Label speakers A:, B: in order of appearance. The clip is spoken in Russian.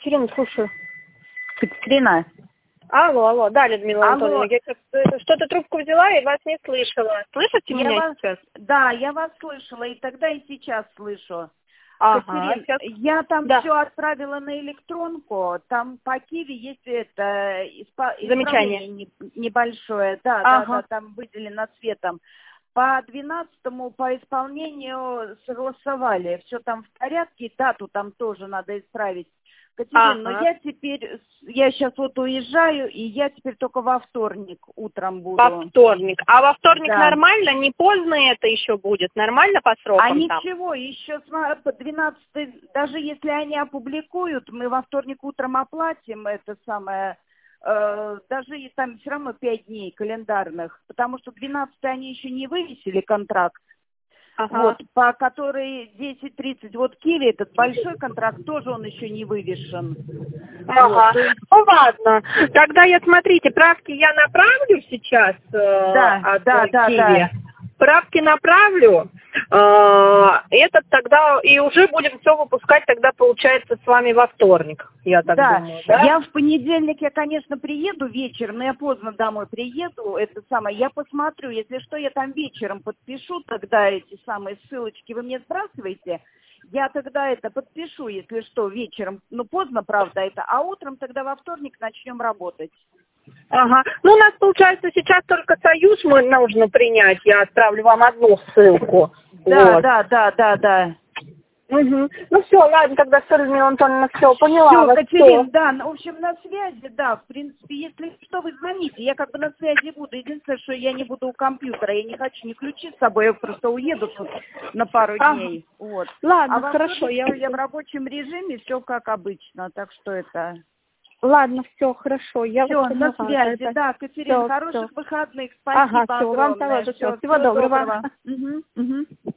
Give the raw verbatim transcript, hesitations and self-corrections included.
A: Екатерина, слушаю.
B: Екатерина.
A: Алло, алло, да, Людмила
B: Алло.
A: Антоновна, я что-то трубку взяла и вас не слышала. Слышите
B: Я
A: меня
B: вас,
A: сейчас?
B: да, я вас слышала, и тогда, и сейчас слышу.
A: Ага,
B: Катерин,
A: сейчас...
B: я там
A: Да.
B: все отправила на электронку, там по Киви есть это испо-
A: Замечание.
B: исправление не- небольшое, да,
A: Ага.
B: да, да, там выделено цветом. По двенадцатому по исполнению согласовали, все там в порядке, дату там тоже надо исправить. Катерин, но
A: Ага.
B: я теперь, я сейчас вот уезжаю, и я теперь только во вторник утром буду.
A: Во вторник. А во вторник
B: Да.
A: нормально? Не поздно это еще будет? Нормально по срокам
B: А
A: там?
B: ничего, еще по двенадцатому, даже если они опубликуют, мы во вторник утром оплатим это самое, э, даже и там все равно пять дней календарных, потому что двенадцатого они еще не вывесили контракт.
A: Ага.
B: Вот, по которой десять тридцать, вот Киви, этот большой контракт, тоже он еще не вывешен.
A: Ага.
B: Вот, то есть...
A: Ну ладно. Тогда я, смотрите, правки я направлю сейчас э,
B: Да,
A: от
B: да,
A: э,
B: да,
A: Киви.
B: да.
A: Правки направлю. Э, этот тогда и уже будем все выпускать тогда, получается, с вами во вторник, я так
B: Да.
A: думаю. Да,
B: Я в понедельник, я, конечно, приеду вечером, но я поздно домой приеду, это самое, я посмотрю, если что, я там вечером подпишу тогда эти самые ссылочки, вы мне сбрасываете, я тогда это подпишу, если что, вечером, ну, поздно, правда, это, а утром тогда во вторник начнем работать.
A: Ага. Ну, у нас, получается, сейчас только союз мы нужно принять. Я отправлю вам одну ссылку.
B: Да,
A: Вот.
B: да, да, да, да.
A: Угу. Ну все, ладно, тогда все, Людмила Антоновна, все, поняла
B: Все,
A: вас.
B: Катерин,
A: Всё.
B: да, ну, в общем, на связи, да, в принципе, если что, вы звоните, я как бы на связи буду, единственное, что я не буду у компьютера, я не хочу ни ключи с собой, я просто уеду тут на пару
A: Ага.
B: дней, вот.
A: Ладно,
B: А во
A: хорошо,
B: вторник
A: я...
B: я в рабочем режиме, все как обычно, так что это...
A: Ладно, все, хорошо, я
B: Все,
A: вас
B: на
A: поняла.
B: связи,
A: Это...
B: да, Катерин,
A: всё,
B: хороших
A: всё.
B: выходных, спасибо
A: Ага, все, вам
B: огромное,
A: того же,
B: все,
A: всего доброго.
B: Угу, угу.